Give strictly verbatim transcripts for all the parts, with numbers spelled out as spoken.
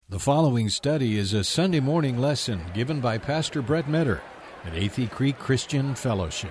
The following study is a Sunday morning lesson given by Pastor Brett Metter at Athey Creek Christian Fellowship.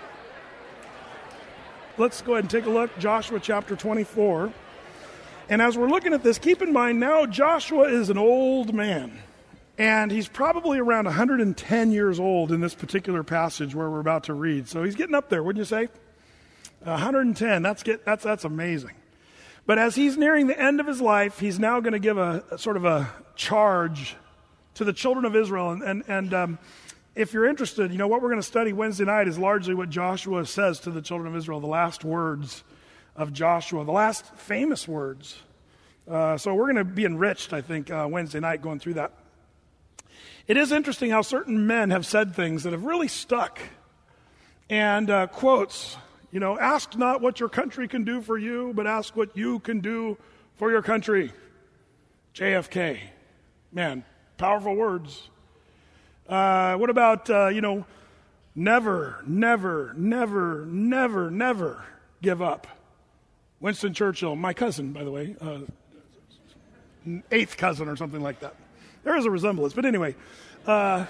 Let's go ahead and take a look, Joshua chapter twenty-four. And as we're looking at this, keep in mind now Joshua is an old man. And he's probably around one hundred ten years old in this particular passage where we're about to read. So he's getting up there, wouldn't you say? one hundred ten, that's get, that's that's amazing. But as he's nearing the end of his life, he's now going to give a, a sort of a charge to the children of Israel. And, and, and um, if you're interested, you know, what we're going to study Wednesday night is largely what Joshua says to the children of Israel, the last words of Joshua, the last famous words. Uh, so we're going to be enriched, I think, uh, Wednesday night going through that. It is interesting how certain men have said things that have really stuck. And uh, quotes, you know, ask not what your country can do for you, but ask what you can do for your country. J F K. Man, powerful words. Uh, what about, uh, you know, never, never, never, never, never give up. Winston Churchill, my cousin, by the way, uh, eighth cousin or something like that. There is a resemblance, but anyway. Uh,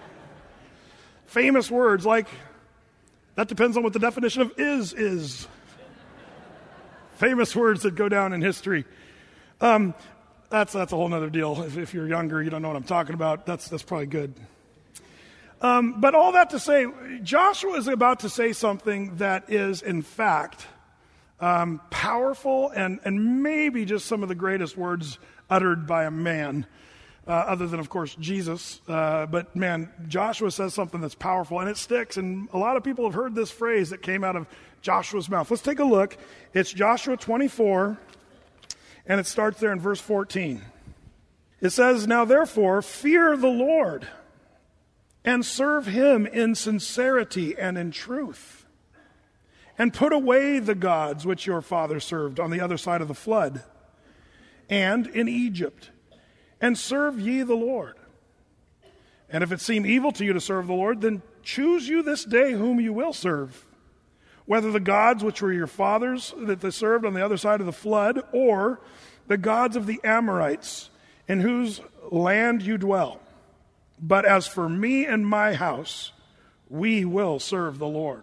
famous words like, that depends on what the definition of is is. Famous words that go down in history. Um, that's that's a whole other deal. If, if you're younger, you don't know what I'm talking about. That's that's probably good. Um, but all that to say, Joshua is about to say something that is, in fact, um, powerful and and maybe just some of the greatest words uttered by a man. Uh, other than, of course, Jesus. Uh, but, man, Joshua says something that's powerful, and it sticks. And a lot of people have heard this phrase that came out of Joshua's mouth. Let's take a look. It's Joshua twenty-four, and it starts there in verse fourteen. It says, "Now, therefore, fear the Lord, and serve him in sincerity and in truth. And put away the gods which your father served on the other side of the flood, and in Egypt. And serve ye the Lord. And if it seem evil to you to serve the Lord, then choose you this day whom you will serve, whether the gods which were your fathers that they served on the other side of the flood, or the gods of the Amorites in whose land you dwell. But as for me and my house, we will serve the Lord."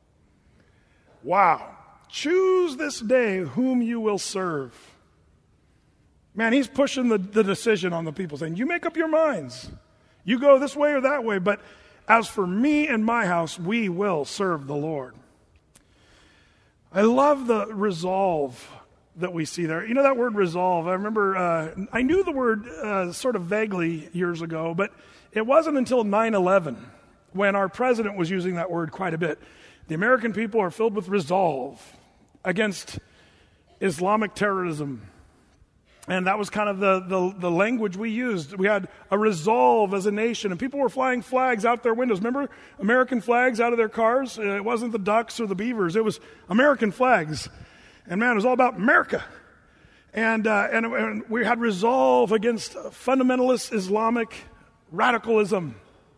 Wow. Choose this day whom you will serve. Man, he's pushing the, the decision on the people, saying, you make up your minds. You go this way or that way, but as for me and my house, we will serve the Lord. I love the resolve that we see there. You know that word resolve? I remember, uh, I knew the word uh, sort of vaguely years ago, but it wasn't until nine eleven when our president was using that word quite a bit. The American people are filled with resolve against Islamic terrorism. And that was kind of the, the, the language we used. We had a resolve as a nation, and people were flying flags out their windows. Remember American flags out of their cars? It wasn't the ducks or the beavers. It was American flags. And man, it was all about America. And, uh, and, and we had resolve against fundamentalist Islamic radicalism.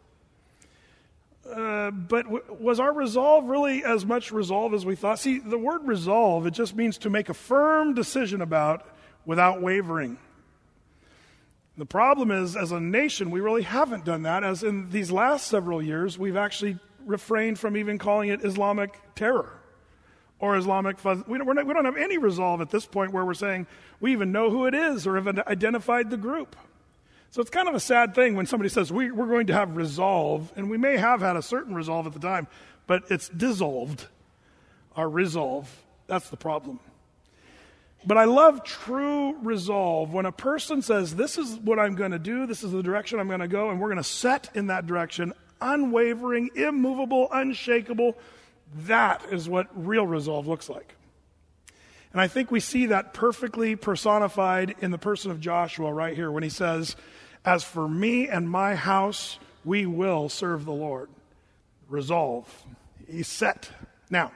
Uh, but w- was our resolve really as much resolve as we thought? See, the word resolve, it just means to make a firm decision about without wavering. The problem is, as a nation, we really haven't done that, as in these last several years, we've actually refrained from even calling it Islamic terror or Islamic fuzz. We don't, we're not, we don't have any resolve at this point where we're saying we even know who it is or have identified the group. So it's kind of a sad thing when somebody says we, we're going to have resolve, and we may have had a certain resolve at the time, but it's dissolved. Our resolve, that's the problem. But I love true resolve. When a person says, this is what I'm going to do, this is the direction I'm going to go, and we're going to set in that direction, unwavering, immovable, unshakable, that is what real resolve looks like. And I think we see that perfectly personified in the person of Joshua right here when he says, as for me and my house, we will serve the Lord. Resolve. He's set. Now,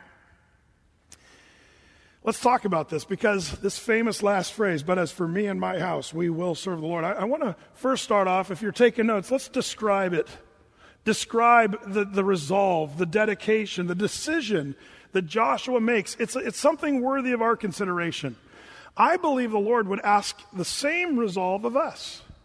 let's talk about this, because this famous last phrase, but as for me and my house, we will serve the Lord. I, I want to first start off, if you're taking notes, let's describe it. Describe the, the resolve, the dedication, the decision that Joshua makes. It's, it's something worthy of our consideration. I believe the Lord would ask the same resolve of us.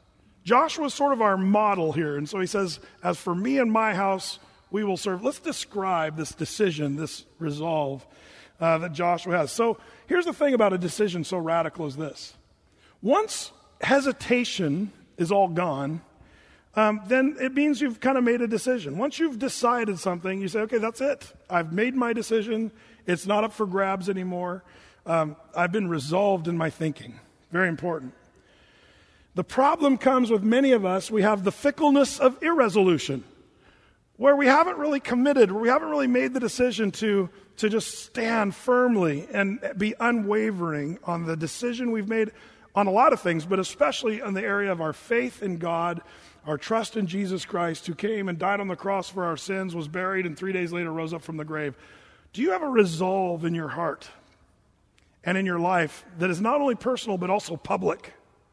Joshua is sort of our model here. And so he says, as for me and my house, we will serve. Let's describe this decision, this resolve uh, that Joshua has. So here's the thing about a decision so radical as this. Once hesitation is all gone, um, then it means you've kind of made a decision. Once you've decided something, you say, okay, that's it. I've made my decision. It's not up for grabs anymore. Um, I've been resolved in my thinking. Very important. The problem comes with many of us. We have the fickleness of irresolution, where we haven't really committed, where we haven't really made the decision to, to just stand firmly and be unwavering on the decision we've made on a lot of things, but especially in the area of our faith in God, our trust in Jesus Christ, who came and died on the cross for our sins, was buried, and three days later rose up from the grave. Do you have a resolve in your heart and in your life that is not only personal but also public?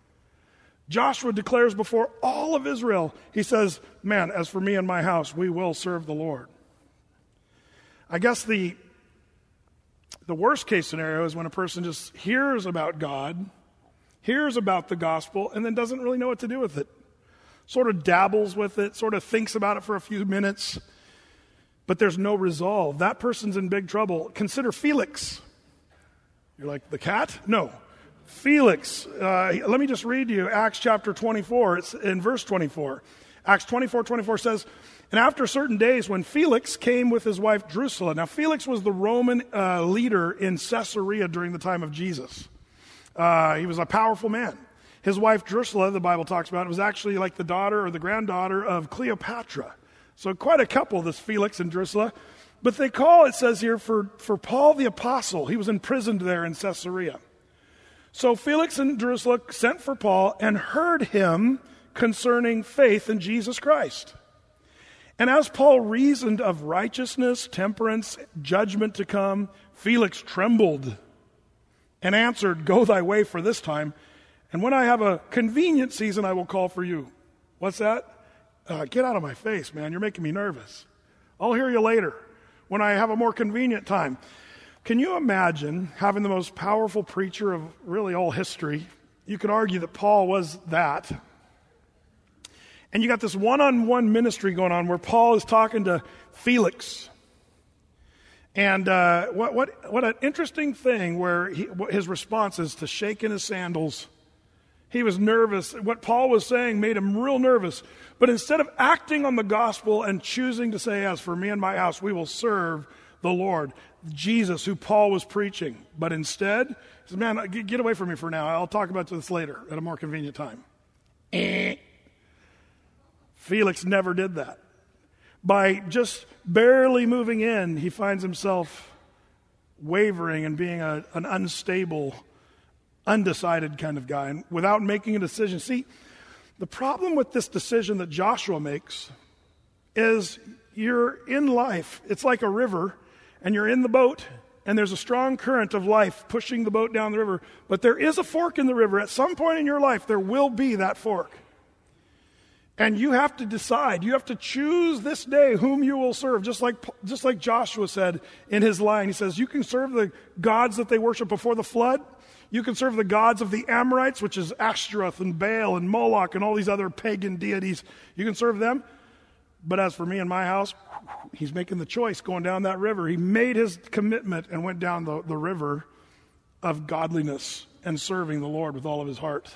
Joshua declares before all of Israel, he says, man, as for me and my house, we will serve the Lord. I guess the, the worst case scenario is when a person just hears about God, hears about the gospel, and then doesn't really know what to do with it. Sort of dabbles with it, sort of thinks about it for a few minutes, but there's no resolve. That person's in big trouble. Consider Felix. You're like, the cat? No. Felix. Uh, let me just read you Acts chapter twenty-four. It's in verse twenty-four. Acts twenty-four twenty-four says, and after certain days when Felix came with his wife Drusilla. Now Felix was the Roman uh, leader in Caesarea during the time of Jesus. Uh, he was a powerful man. His wife Drusilla, the Bible talks about, was actually like the daughter or the granddaughter of Cleopatra. So quite a couple, this Felix and Drusilla. But they call, it says here, for, for Paul the Apostle. He was imprisoned there in Caesarea. So Felix and Drusilla sent for Paul and heard him concerning faith in Jesus Christ. And as Paul reasoned of righteousness, temperance, judgment to come, Felix trembled and answered, go thy way for this time, and when I have a convenient season, I will call for you. What's that? Uh, get out of my face, man. You're making me nervous. I'll hear you later when I have a more convenient time. Can you imagine having the most powerful preacher of really all history? You could argue that Paul was that. And you got this one-on-one ministry going on where Paul is talking to Felix. And uh, what, what, what an interesting thing where he, his response is to shake in his sandals. He was nervous. What Paul was saying made him real nervous. But instead of acting on the gospel and choosing to say, as for me and my house, we will serve the Lord, Jesus, who Paul was preaching. But instead, he said, man, get away from me for now. I'll talk about this later at a more convenient time. Eh. Felix never did that. By just barely moving in, he finds himself wavering and being a, an unstable, undecided kind of guy, and without making a decision. See, the problem with this decision that Joshua makes is you're in life. It's like a river, and you're in the boat, and there's a strong current of life pushing the boat down the river, but there is a fork in the river. At some point in your life, there will be that fork. And you have to decide. You have to choose this day whom you will serve. Just like, just like Joshua said in his line. He says, you can serve the gods that they worship before the flood. You can serve the gods of the Amorites, which is Ashtaroth and Baal and Moloch and all these other pagan deities. You can serve them. But as for me and my house, he's making the choice going down that river. He made his commitment and went down the, the river of godliness and serving the Lord with all of his heart.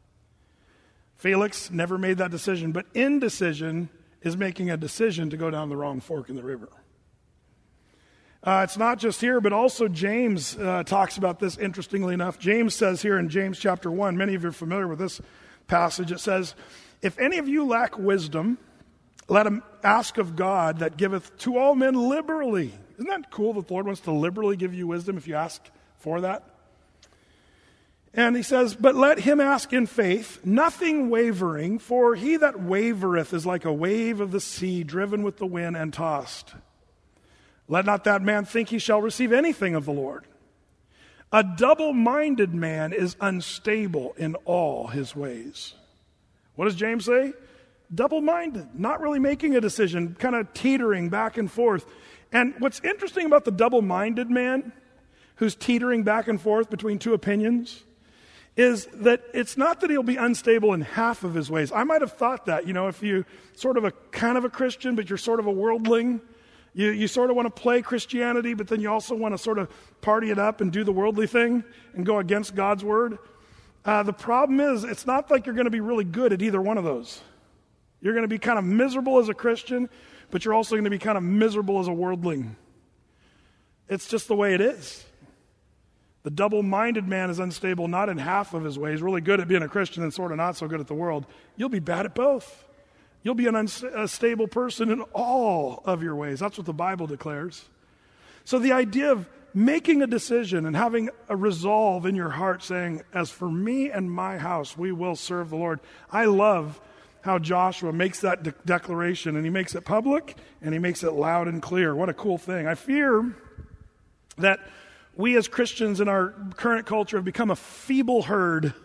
Felix never made that decision, but indecision is making a decision to go down the wrong fork in the river. Uh, it's not just here, but also James uh, talks about this, interestingly enough. James says here in James chapter one, many of you are familiar with this passage, it says, if any of you lack wisdom, let him ask of God that giveth to all men liberally. Isn't that cool that the Lord wants to liberally give you wisdom if you ask for that? And he says, but let him ask in faith, nothing wavering, for he that wavereth is like a wave of the sea, driven with the wind and tossed. Let not that man think he shall receive anything of the Lord. A double-minded man is unstable in all his ways. What does James say? Double-minded, not really making a decision, kind of teetering back and forth. And what's interesting about the double-minded man who's teetering back and forth between two opinions is that it's not that he'll be unstable in half of his ways. I might have thought that, you know, if you sort of a kind of a Christian, but you're sort of a worldling, you, you sort of want to play Christianity, but then you also want to sort of party it up and do the worldly thing and go against God's word. Uh, the problem is, it's not like you're going to be really good at either one of those. You're going to be kind of miserable as a Christian, but you're also going to be kind of miserable as a worldling. It's just the way it is. The double-minded man is unstable not in half of his ways, really good at being a Christian and sort of not so good at the world. You'll be bad at both. You'll be an unstable person in all of your ways. That's what the Bible declares. So the idea of making a decision and having a resolve in your heart saying, as for me and my house, we will serve the Lord. I love how Joshua makes that de- declaration, and he makes it public, and he makes it loud and clear. What a cool thing. I fear that we as Christians in our current culture have become a feeble herd,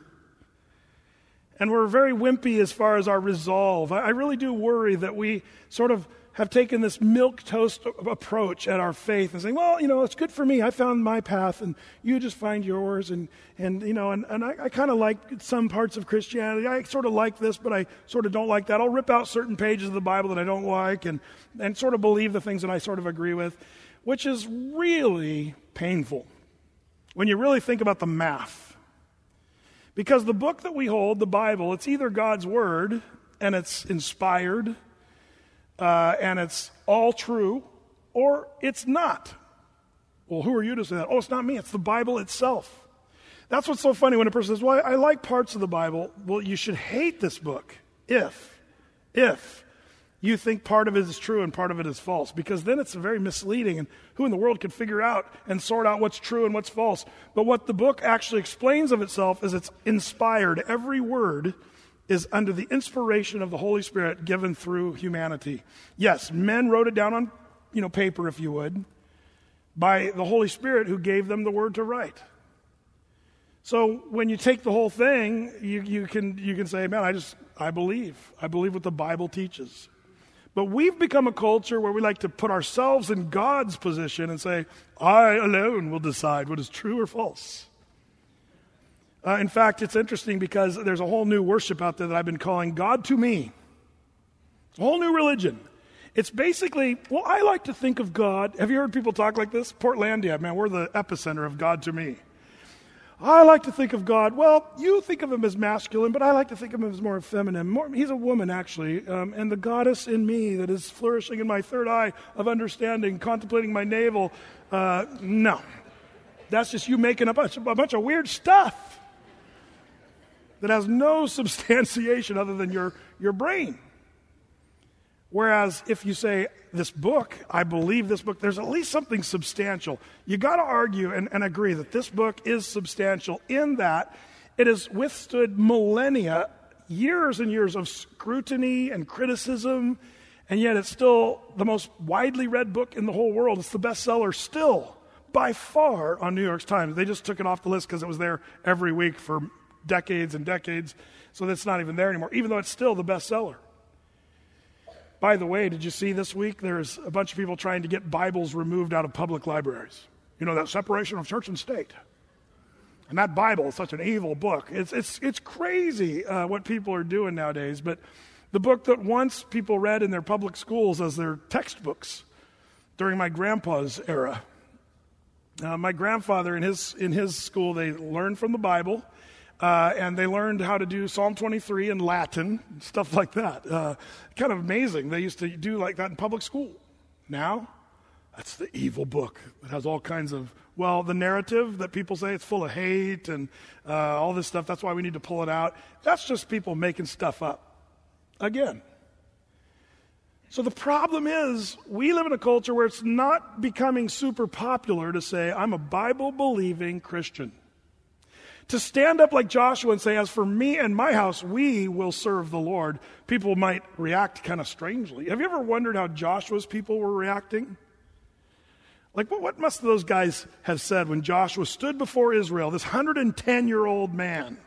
and we're very wimpy as far as our resolve. I, I really do worry that we sort of have taken this milquetoast approach at our faith and saying, well, you know, it's good for me. I found my path, and you just find yours. And, and you know, and, and I, I kind of like some parts of Christianity. I sort of like this, but I sort of don't like that. I'll rip out certain pages of the Bible that I don't like and, and sort of believe the things that I sort of agree with, which is really painful when you really think about the math. Because the book that we hold, the Bible, it's either God's Word, and it's inspired, Uh, and it's all true, or it's not. Well, who are you to say that? Oh, it's not me. It's the Bible itself. That's what's so funny when a person says, well, I, I like parts of the Bible. Well, you should hate this book if, if you think part of it is true and part of it is false, because then it's very misleading, and who in the world could figure out and sort out what's true and what's false? But what the book actually explains of itself is it's inspired. Every word is under the inspiration of the Holy Spirit given through humanity. Yes, men wrote it down on, you know, paper, if you would, by the Holy Spirit who gave them the word to write. So when you take the whole thing, you, you can you can say, man, I just, I believe. I believe what the Bible teaches. But we've become a culture where we like to put ourselves in God's position and say, I alone will decide what is true or false. Uh, in fact, it's interesting because there's a whole new worship out there that I've been calling God to me. It's a whole new religion. It's basically, well, I like to think of God. Have you heard people talk like this? Portlandia, man, we're the epicenter of God to me. I like to think of God, well, you think of him as masculine, but I like to think of him as more feminine. More, he's a woman, actually, um, and the goddess in me that is flourishing in my third eye of understanding, contemplating my navel. Uh, no, that's just you making up a, a bunch of weird stuff that has no substantiation other than your, your brain. Whereas if you say, this book, I believe this book, there's at least something substantial. You got to argue and, and agree that this book is substantial in that it has withstood millennia, years and years of scrutiny and criticism, and yet it's still the most widely read book in the whole world. It's the bestseller still, by far, on New York Times. They just took it off the list because it was there every week for decades and decades, so that's not even there anymore, even though it's still the bestseller. By the way, did you see this week there's a bunch of people trying to get Bibles removed out of public libraries? You know, that separation of church and state. And that Bible is such an evil book. It's it's it's crazy uh, what people are doing nowadays. But the book that once people read in their public schools as their textbooks during my grandpa's era. Uh, my grandfather in his in his school, they learned from the Bible. Uh, and they learned how to do Psalm twenty-three in Latin, stuff like that. Uh, kind of amazing. They used to do like that in public school. Now, that's the evil book that has all kinds of, well, the narrative that people say it's full of hate and uh, all this stuff. That's why we need to pull it out. That's just people making stuff up. Again. So the problem is we live in a culture where it's not becoming super popular to say, I'm a Bible-believing Christian. To stand up like Joshua and say, as for me and my house, we will serve the Lord, people might react kind of strangely. Have you ever wondered how Joshua's people were reacting? Like, what, what must those guys have said when Joshua stood before Israel, this one hundred ten-year-old man?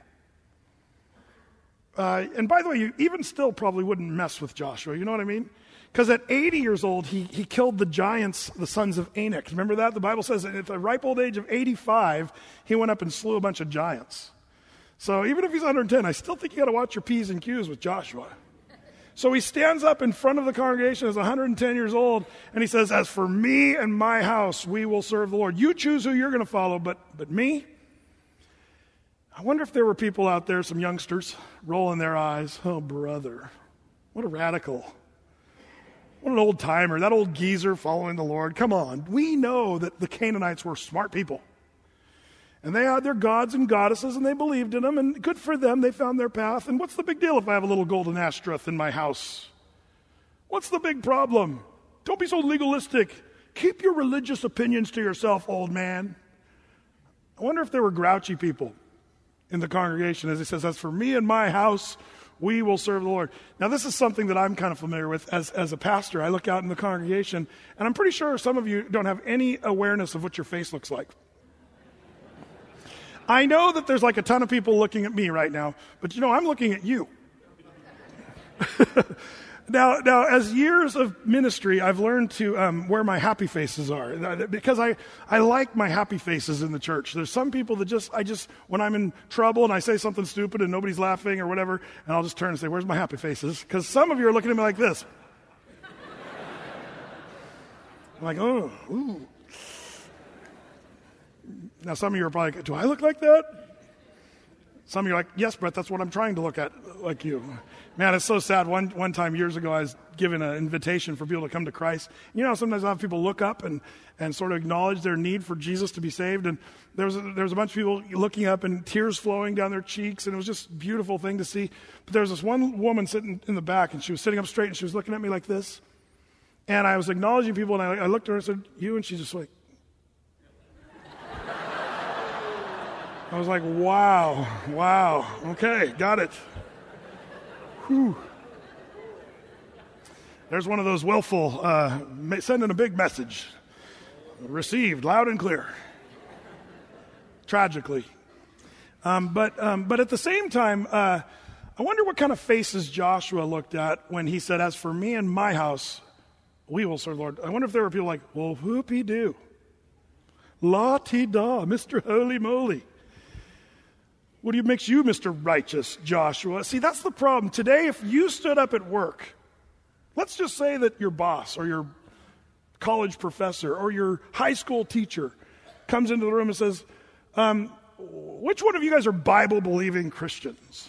Uh, and by the way, you even still probably wouldn't mess with Joshua, you know what I mean? Because at eighty years old, he, he killed the giants, the sons of Anak. Remember that? The Bible says that at the ripe old age of eighty-five, he went up and slew a bunch of giants. So even if he's one hundred ten, I still think you got to watch your P's and Q's with Joshua. So he stands up in front of the congregation as one hundred ten years old, and he says, as for me and my house, we will serve the Lord. You choose who you're going to follow, but but me? I wonder if there were people out there, some youngsters, rolling their eyes. Oh, brother, what a radical. What an old timer, that old geezer following the Lord. Come on, we know that the Canaanites were smart people. And they had their gods and goddesses, and they believed in them, and good for them, they found their path. And what's the big deal if I have a little golden Ashtoreth in my house? What's the big problem? Don't be so legalistic. Keep your religious opinions to yourself, old man. I wonder if there were grouchy people in the congregation, as he says, as for me and my house, we will serve the Lord. Now, this is something that I'm kind of familiar with as, as a pastor. I look out in the congregation, and I'm pretty sure some of you don't have any awareness of what your face looks like. I know that there's like a ton of people looking at me right now, but you know, I'm looking at you. now, now, as years of ministry, I've learned to um, where my happy faces are, because I, I like my happy faces in the church. There's some people that just, I just, when I'm in trouble and I say something stupid and nobody's laughing or whatever, and I'll just turn and say, where's my happy faces? Because some of you are looking at me like this. I'm like, oh, ooh. Now, some of you are probably like, do I look like that? Some of you are like, yes, Brett, that's what I'm trying to look at, like you. Man, it's so sad. One one time years ago, I was given an invitation for people to come to Christ. You know, sometimes I have people look up and, and sort of acknowledge their need for Jesus to be saved. And there was, a, there was a bunch of people looking up and tears flowing down their cheeks, and it was just a beautiful thing to see. But there was this one woman sitting in the back, and she was sitting up straight, and she was looking at me like this. And I was acknowledging people, and I, I looked at her and said, you? And she's just like, I was like, wow, wow, okay, got it. Whew. There's one of those willful, uh, sending a big message. Received loud and clear. Tragically. Um, but um, but at the same time, uh, I wonder what kind of faces Joshua looked at when he said, as for me and my house, we will serve the Lord. I wonder if there were people like, well, whoopee-doo. La-ti-da, Mister Holy Moly. What makes you Mister Righteous, Joshua? See, that's the problem. Today, if you stood up at work, let's just say that your boss or your college professor or your high school teacher comes into the room and says, um, which one of you guys are Bible-believing Christians?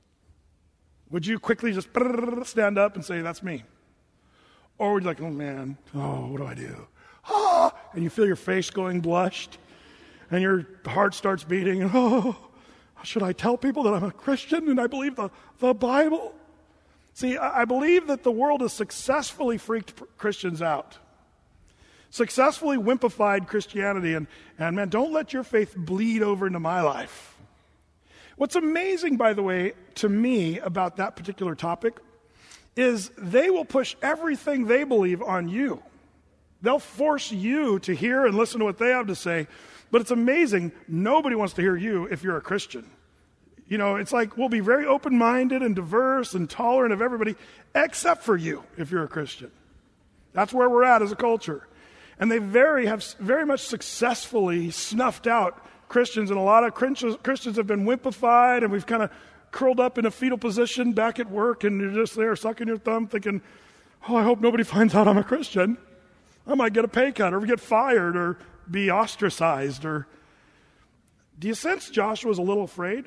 Would you quickly just stand up and say, that's me? Or would you like, oh man, oh, what do I do? Ah, and you feel your face going blushed and your heart starts beating, and oh, should I tell people that I'm a Christian and I believe the, the Bible? See, I, I believe that the world has successfully freaked Christians out. Successfully wimpified Christianity. And, and man, don't let your faith bleed over into my life. What's amazing, by the way, to me about that particular topic is they will push everything they believe on you. They'll force you to hear and listen to what they have to say. But it's amazing, nobody wants to hear you if you're a Christian. You know, it's like we'll be very open-minded and diverse and tolerant of everybody, except for you if you're a Christian. That's where we're at as a culture. And they very have very much successfully snuffed out Christians, and a lot of Christians have been wimpified, and we've kind of curled up in a fetal position back at work, and you're just there sucking your thumb thinking, oh, I hope nobody finds out I'm a Christian. I might get a pay cut or get fired or be ostracized. Or do you sense Joshua's a little afraid?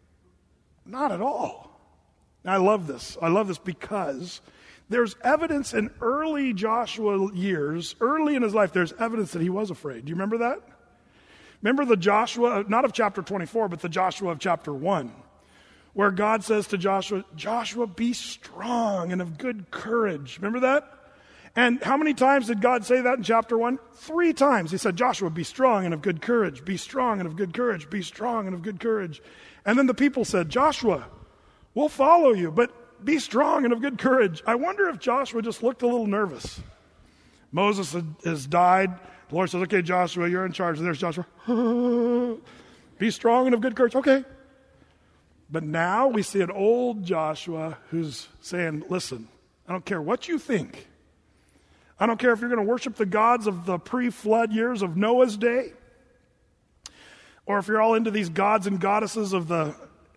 Not at all. And I love this. I love this because there's evidence in early Joshua years, early in his life, there's evidence that he was afraid. Do you remember that? Remember the Joshua, not of chapter twenty-four, but the Joshua of chapter one, where God says to Joshua, Joshua, be strong and of good courage. Remember that? And how many times did God say that in chapter one? Three times. He said, Joshua, be strong and of good courage. Be strong and of good courage. Be strong and of good courage. And then the people said, Joshua, we'll follow you, but be strong and of good courage. I wonder if Joshua just looked a little nervous. Moses has died. The Lord says, okay, Joshua, you're in charge. And there's Joshua. Be strong and of good courage. Okay. But now we see an old Joshua who's saying, listen, I don't care what you think. I don't care if you're going to worship the gods of the pre-flood years of Noah's day, or if you're all into these gods and goddesses of the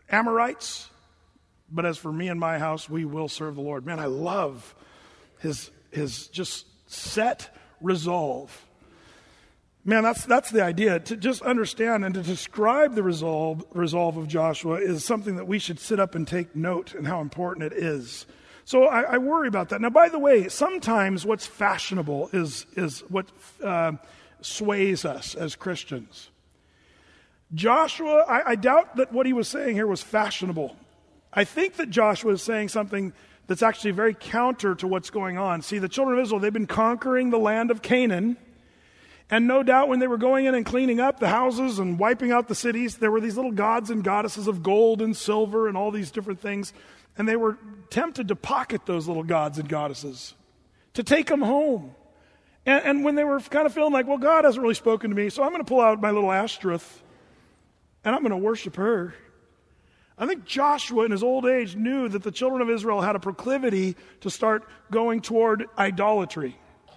Amorites, but as for me and my house, we will serve the Lord. Man, I love his his just set resolve. Man, that's that's the idea. To just understand and to describe the resolve resolve of Joshua is something that we should sit up and take note and how important it is. So I, I worry about that. Now, by the way, sometimes what's fashionable is is what uh, sways us as Christians. Joshua, I, I doubt that what he was saying here was fashionable. I think that Joshua is saying something that's actually very counter to what's going on. See, the children of Israel, they've been conquering the land of Canaan. And no doubt when they were going in and cleaning up the houses and wiping out the cities, there were these little gods and goddesses of gold and silver and all these different things. And they were tempted to pocket those little gods and goddesses, to take them home. And, and when they were kind of feeling like, well, God hasn't really spoken to me, so I'm going to pull out my little Ashtoreth and I'm going to worship her. I think Joshua in his old age knew that the children of Israel had a proclivity to start going toward idolatry.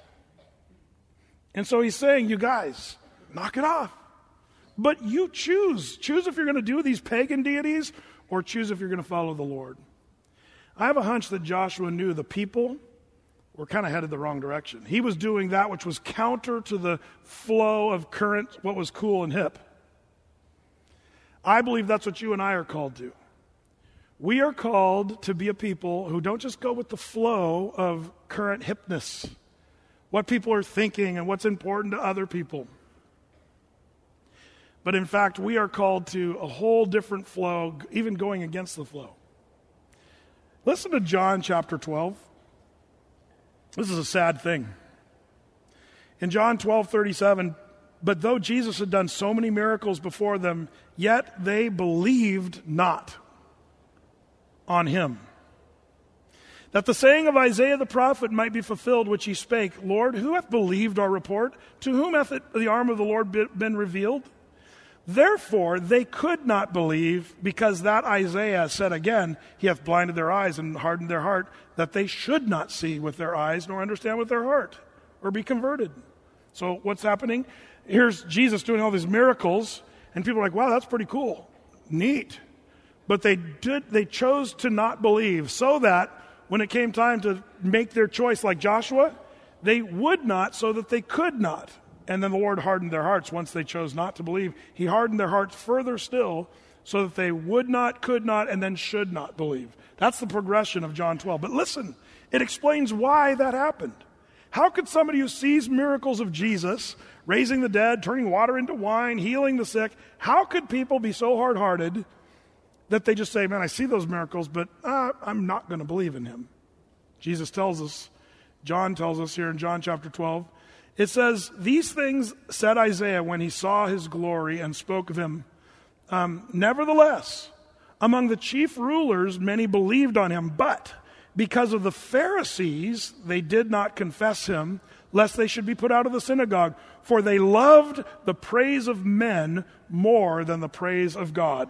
And so he's saying, you guys, knock it off. But you choose. Choose if you're going to do these pagan deities or choose if you're going to follow the Lord. I have a hunch that Joshua knew the people were kind of headed the wrong direction. He was doing that which was counter to the flow of current, what was cool and hip. I believe that's what you and I are called to. We are called to be a people who don't just go with the flow of current hipness, what people are thinking and what's important to other people. But in fact, we are called to a whole different flow, even going against the flow. Listen to John chapter twelve. This is a sad thing. In John twelve thirty-seven, but though Jesus had done so many miracles before them, yet they believed not on him. That the saying of Isaiah the prophet might be fulfilled, which he spake, Lord, who hath believed our report? To whom hath it, the arm of the Lord been revealed? Therefore they could not believe, because that Isaiah said again, he hath blinded their eyes and hardened their heart, that they should not see with their eyes, nor understand with their heart, or be converted. So what's happening? Here's Jesus doing all these miracles, and people are like, wow, that's pretty cool. Neat. But they did, they chose to not believe, so that when it came time to make their choice like Joshua, they would not so that they could not. And then the Lord hardened their hearts once they chose not to believe. He hardened their hearts further still so that they would not, could not, and then should not believe. That's the progression of John twelve. But listen, it explains why that happened. How could somebody who sees miracles of Jesus, raising the dead, turning water into wine, healing the sick, how could people be so hard-hearted that they just say, man, I see those miracles, but uh, I'm not going to believe in him? Jesus tells us, John tells us here in John chapter twelve, it says, these things said Isaiah when he saw his glory and spoke of him. Um, Nevertheless, among the chief rulers, many believed on him, but because of the Pharisees, they did not confess him, lest they should be put out of the synagogue. For they loved the praise of men more than the praise of God.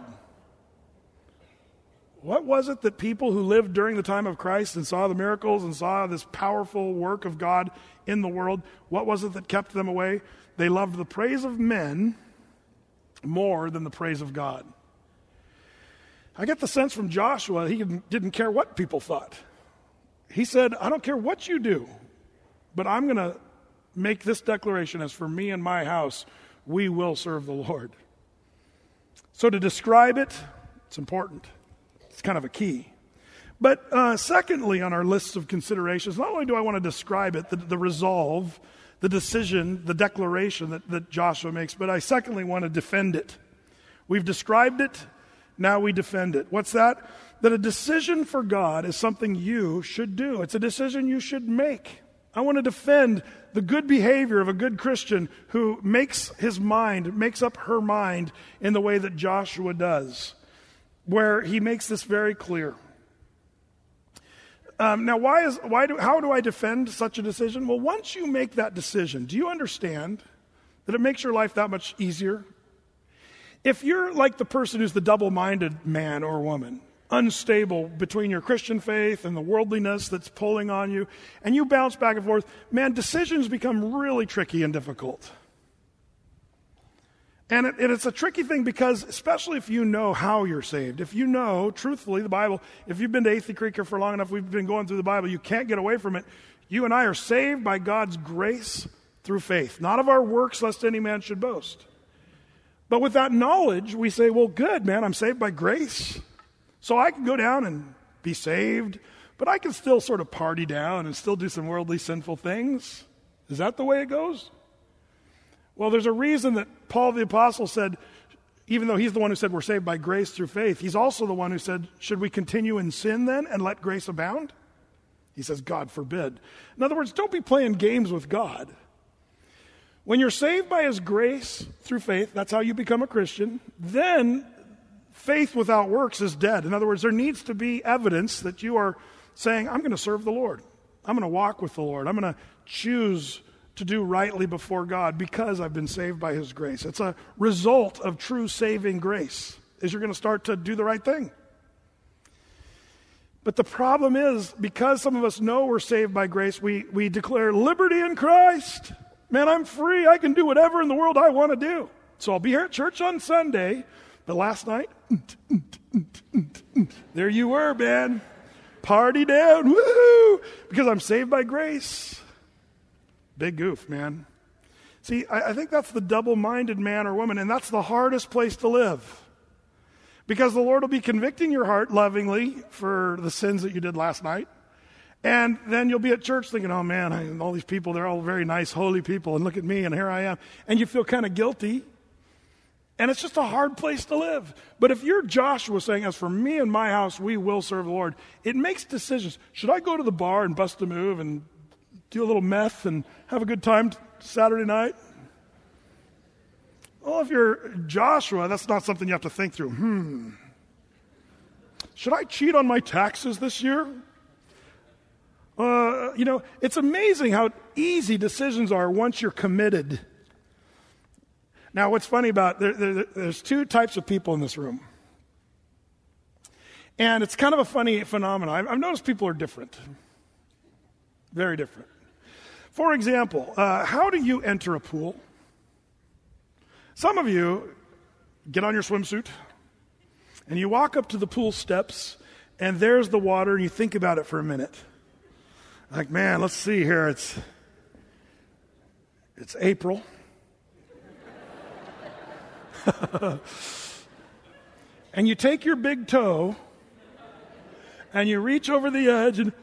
What was it that people who lived during the time of Christ and saw the miracles and saw this powerful work of God in the world, what was it that kept them away? They loved the praise of men more than the praise of God. I get the sense from Joshua, he didn't care what people thought. He said, I don't care what you do, but I'm going to make this declaration, as for me and my house, we will serve the Lord. So to describe it, it's important. It's kind of a key. But uh, secondly, on our list of considerations, not only do I want to describe it, the, the resolve, the decision, the declaration that, that Joshua makes, but I secondly want to defend it. We've described it, now we defend it. What's that? That a decision for God is something you should do. It's a decision you should make. I want to defend the good behavior of a good Christian who makes his mind, makes up her mind in the way that Joshua does, where he makes this very clear. Um, now, why is why do how do I defend such a decision? Well, once you make that decision, do you understand that it makes your life that much easier? If you're like the person who's the double-minded man or woman, unstable between your Christian faith and the worldliness that's pulling on you, and you bounce back and forth, man, decisions become really tricky and difficult. And, it, and it's a tricky thing because, especially if you know how you're saved, if you know, truthfully, the Bible, if you've been to Athey Creek here for long enough, we've been going through the Bible, you can't get away from it. You and I are saved by God's grace through faith, not of our works, lest any man should boast. But with that knowledge, we say, well, good, man, I'm saved by grace. So I can go down and be saved, but I can still sort of party down and still do some worldly sinful things. Is that the way it goes? Well, there's a reason that Paul the Apostle said, even though he's the one who said we're saved by grace through faith, he's also the one who said, should we continue in sin then and let grace abound? He says, God forbid. In other words, don't be playing games with God. When you're saved by his grace through faith, that's how you become a Christian, then faith without works is dead. In other words, there needs to be evidence that you are saying, I'm going to serve the Lord. I'm going to walk with the Lord. I'm going to choose to do rightly before God because I've been saved by his grace. It's a result of true saving grace, is you're going to start to do the right thing. But the problem is, because some of us know we're saved by grace, we, we declare liberty in Christ. Man, I'm free. I can do whatever in the world I want to do. So I'll be here at church on Sunday, but last night, there you were, man. Party down, woohoo, because I'm saved by grace. Big goof, man. See, I, I think that's the double-minded man or woman, and that's the hardest place to live. Because the Lord will be convicting your heart lovingly for the sins that you did last night. And then you'll be at church thinking, oh man, I, all these people, they're all very nice, holy people, and look at me, and here I am. And you feel kind of guilty. And it's just a hard place to live. But if you're Joshua saying, as for me and my house, we will serve the Lord, it makes decisions. Should I go to the bar and bust a move and do a little meth and have a good time Saturday night? Well, if you're Joshua, that's not something you have to think through. Hmm. Should I cheat on my taxes this year? Uh, you know, it's amazing how easy decisions are once you're committed. Now, what's funny about, there, there, there's two types of people in this room. And it's kind of a funny phenomenon. I've, I've noticed people are different. Very different. For example, uh, how do you enter a pool? Some of you get on your swimsuit, and you walk up to the pool steps, and there's the water, and you think about it for a minute. Like, man, let's see here. It's, it's April. And you take your big toe, and you reach over the edge, and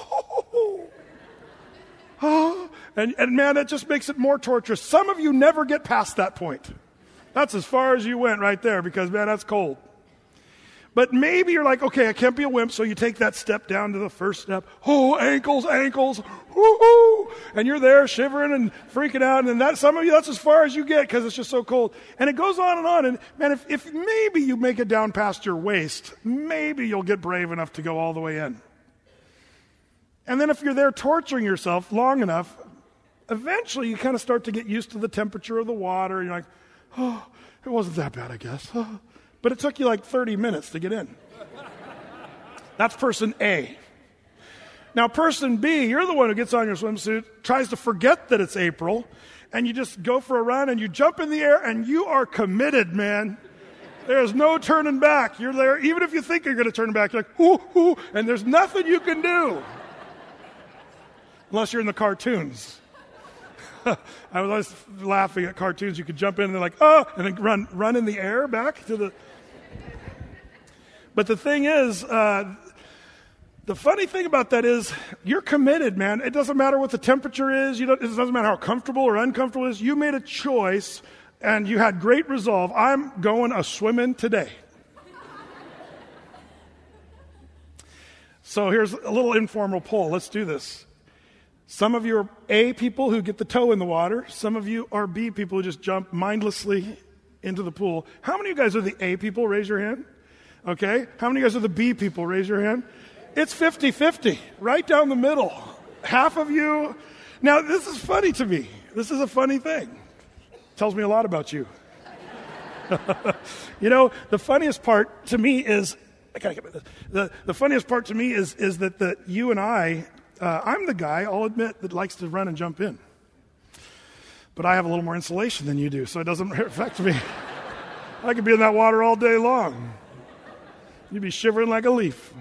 oh, and, and man, that just makes it more torturous. Some of you never get past that point. That's as far as you went right there because, man, that's cold. But maybe you're like, okay, I can't be a wimp, so you take that step down to the first step. Oh, ankles, ankles, woo-hoo! And you're there shivering and freaking out. And that, some of you, that's as far as you get because it's just so cold. And it goes on and on. And, man, if, if maybe you make it down past your waist, maybe you'll get brave enough to go all the way in. And then if you're there torturing yourself long enough, eventually you kind of start to get used to the temperature of the water. And you're like, oh, it wasn't that bad, I guess. Oh. But it took you like thirty minutes to get in. That's person A. Now, person B, you're the one who gets on your swimsuit, tries to forget that it's April, and you just go for a run, and you jump in the air, and you are committed, man. There's no turning back. You're there, even if you think you're going to turn back, you're like, ooh, ooh, and there's nothing you can do. Unless you're in the cartoons. I was always laughing at cartoons. You could jump in, and they're like, oh, and then run, run in the air back to the... But the thing is, uh, the funny thing about that is you're committed, man. It doesn't matter what the temperature is. You don't, it doesn't matter how comfortable or uncomfortable it is. You made a choice, and you had great resolve. I'm going a swimming today. So here's a little informal poll. Let's do this. Some of you are A people who get the toe in the water. Some of you are B people who just jump mindlessly into the pool. How many of you guys are the A people? Raise your hand. Okay. How many of you guys are the B people? Raise your hand. It's fifty-fifty, right down the middle. Half of you. Now, this is funny to me. This is a funny thing. Tells me a lot about you. You know, the funniest part to me is, I gotta get this. The, the funniest part to me is, is that the, you and I, Uh, I'm the guy, I'll admit, that likes to run and jump in. but I have a little more insulation than you do, so it doesn't affect me. I could be in that water all day long. You'd be shivering like a leaf.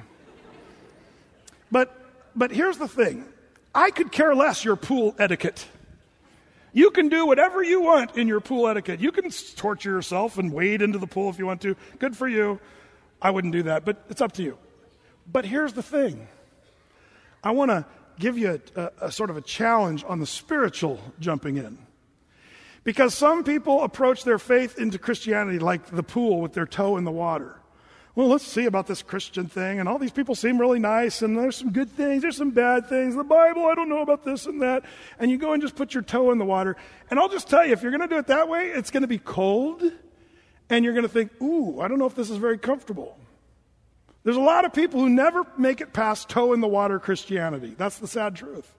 But but here's the thing. I could care less your pool etiquette. You can do whatever you want in your pool etiquette. You can torture yourself and wade into the pool if you want to. Good for you. I wouldn't do that, but it's up to you. But here's the thing. I want to give you a, a, a sort of a challenge on the spiritual jumping in. Because some people approach their faith into Christianity like the pool with their toe in the water. Well, let's see about this Christian thing, and all these people seem really nice, and there's some good things, there's some bad things. The Bible, I don't know about this and that. And you go and just put your toe in the water. And I'll just tell you, if you're going to do it that way, it's going to be cold, and you're going to think, ooh, I don't know if this is very comfortable. There's a lot of people who never make it past toe in the water Christianity. That's the sad truth.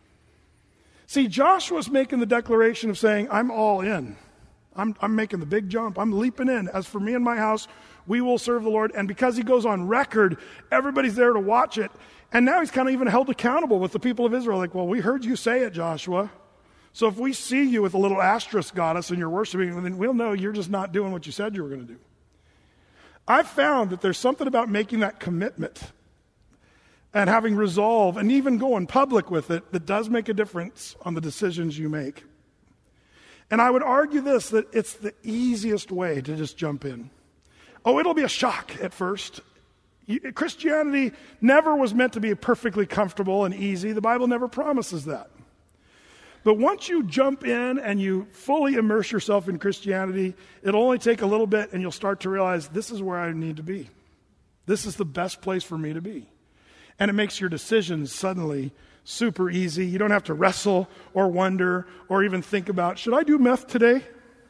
See, Joshua's making the declaration of saying, I'm all in. I'm, I'm making the big jump. I'm leaping in. As for me and my house, we will serve the Lord. And because he goes on record, everybody's there to watch it. And now he's kind of even held accountable with the people of Israel. Like, well, we heard you say it, Joshua. So if we see you with a little asterisk goddess and you're worshiping, then we'll know you're just not doing what you said you were going to do. I've found that there's something about making that commitment and having resolve and even going public with it that does make a difference on the decisions you make. And I would argue this, that it's the easiest way to just jump in. Oh, it'll be a shock at first. Christianity never was meant to be perfectly comfortable and easy. The Bible never promises that. But once you jump in and you fully immerse yourself in Christianity, it'll only take a little bit and you'll start to realize this is where I need to be. This is the best place for me to be. And it makes your decisions suddenly super easy. You don't have to wrestle or wonder or even think about, should I do meth today?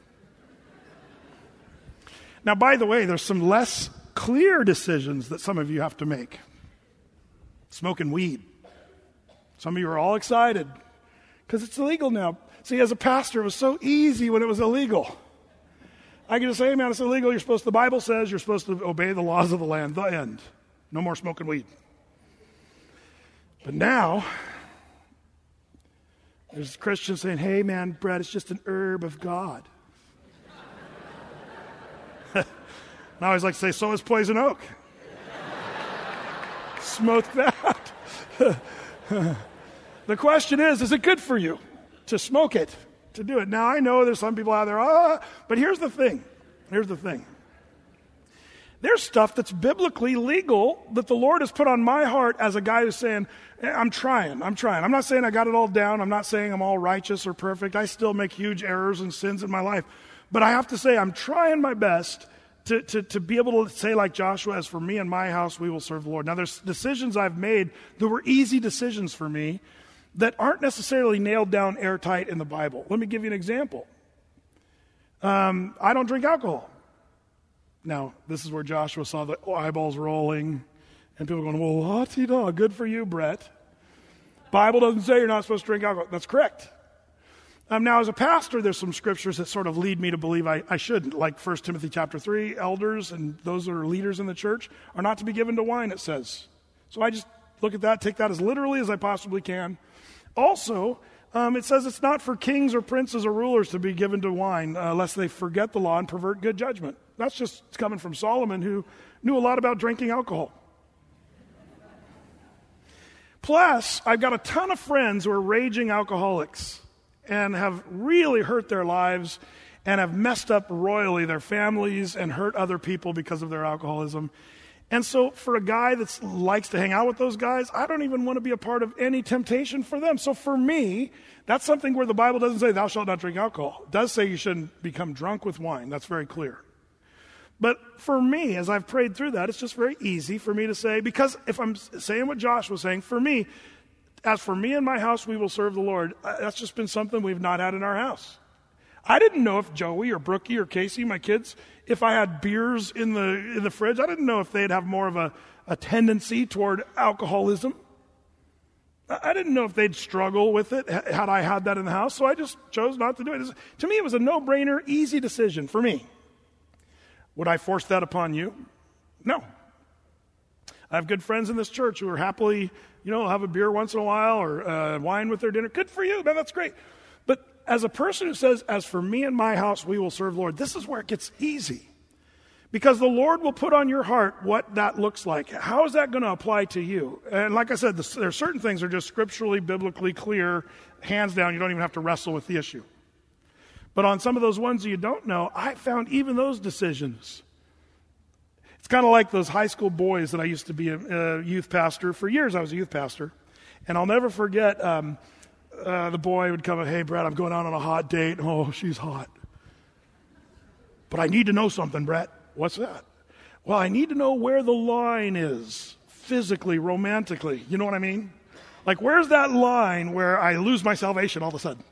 Now, by the way, there's some less clear decisions that some of you have to make. Smoking weed. Some of you are all excited because it's illegal now. See, as a pastor, it was so easy when it was illegal. I can just say, hey, man, it's illegal. You're supposed, the Bible says you're supposed to obey the laws of the land. The end. No more smoking weed. But now, there's Christians saying, hey, man, Brett, it's just an herb of God. And I always like to say, so is poison oak. Smoke that. The question is, is it good for you to smoke it, to do it? Now, I know there's some people out there, ah, but here's the thing. Here's the thing. There's stuff that's biblically legal that the Lord has put on my heart as a guy who's saying, I'm trying, I'm trying. I'm not saying I got it all down. I'm not saying I'm all righteous or perfect. I still make huge errors and sins in my life. But I have to say I'm trying my best to, to, to be able to say like Joshua, as for me and my house, we will serve the Lord. Now, there's decisions I've made that were easy decisions for me that aren't necessarily nailed down airtight in the Bible. Let me give you an example. Um, I don't drink alcohol. Now, this is where Joshua saw the eyeballs rolling and people going, well, la-ti-da, good for you, Brett. Bible doesn't say you're not supposed to drink alcohol. That's correct. Um, now, as a pastor, there's some scriptures that sort of lead me to believe I, I shouldn't, like First Timothy chapter three, elders and those that are leaders in the church are not to be given to wine, it says. So I just look at that, take that as literally as I possibly can. Also, um, it says it's not for kings or princes or rulers to be given to wine, uh, lest they forget the law and pervert good judgment. That's just coming from Solomon, who knew a lot about drinking alcohol. Plus, I've got a ton of friends who are raging alcoholics and have really hurt their lives and have messed up royally their families and hurt other people because of their alcoholism. And so for a guy that likes to hang out with those guys, I don't even want to be a part of any temptation for them. So for me, that's something where the Bible doesn't say, thou shalt not drink alcohol. It does say you shouldn't become drunk with wine. That's very clear. But for me, as I've prayed through that, it's just very easy for me to say, because if I'm saying what Josh was saying, for me, as for me and my house, we will serve the Lord. That's just been something we've not had in our house. I didn't know if Joey or Brookie or Casey, my kids, if I had beers in the in the fridge, I didn't know if they'd have more of a, a tendency toward alcoholism. I didn't know if they'd struggle with it had I had that in the house, so I just chose not to do it. To me, it was a no-brainer, easy decision for me. Would I force that upon you? No. I have good friends in this church who are happily, you know, have a beer once in a while or uh, wine with their dinner. Good for you, man, that's great. But as a person who says, as for me and my house, we will serve the Lord, this is where it gets easy. Because the Lord will put on your heart what that looks like. How is that going to apply to you? And like I said, there are certain things that are just scripturally, biblically clear, hands down, you don't even have to wrestle with the issue. But on some of those ones you don't know, I found even those decisions. It's kind of like those high school boys that I used to be a, a youth pastor. For years I was a youth pastor. And I'll never forget um, uh, the boy would come and, hey, Brett, I'm going out on a hot date. Oh, she's hot. But I need to know something, Brett. What's that? Well, I need to know where the line is, physically, romantically. You know what I mean? Like, where's that line where I lose my salvation all of a sudden?